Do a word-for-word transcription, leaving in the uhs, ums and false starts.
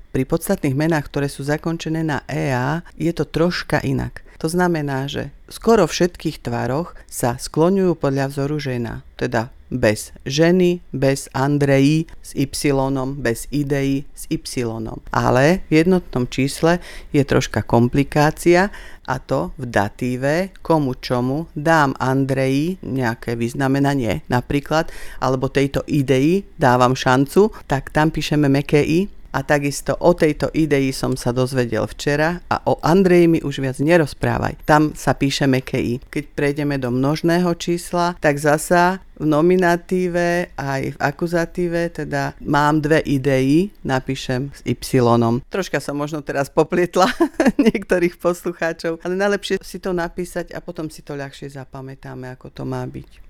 Pri podstatných menách, ktoré sú zakončené na ea, je to troška inak. To znamená, že skoro v všetkých tvaroch sa skloňujú podľa vzoru žena, teda bez ženy, bez Andreji s Y, bez idei s Y. Ale v jednotnom čísle je troška komplikácia a to v datíve komu čomu dám Andreji nejaké vyznamenanie napríklad, alebo tejto idei dávam šancu, tak tam píšeme mäkké i. A takisto o tejto idei som sa dozvedel včera a o Andreji mi už viac nerozprávaj. Tam sa píše mäkké i. Keď prejdeme do množného čísla, tak zasa v nominatíve aj v akuzatíve, teda mám dve idei, napíšem s Y. Troška som možno teraz poplietla niektorých poslucháčov, ale najlepšie si to napísať a potom si to ľahšie zapamätáme, ako to má byť.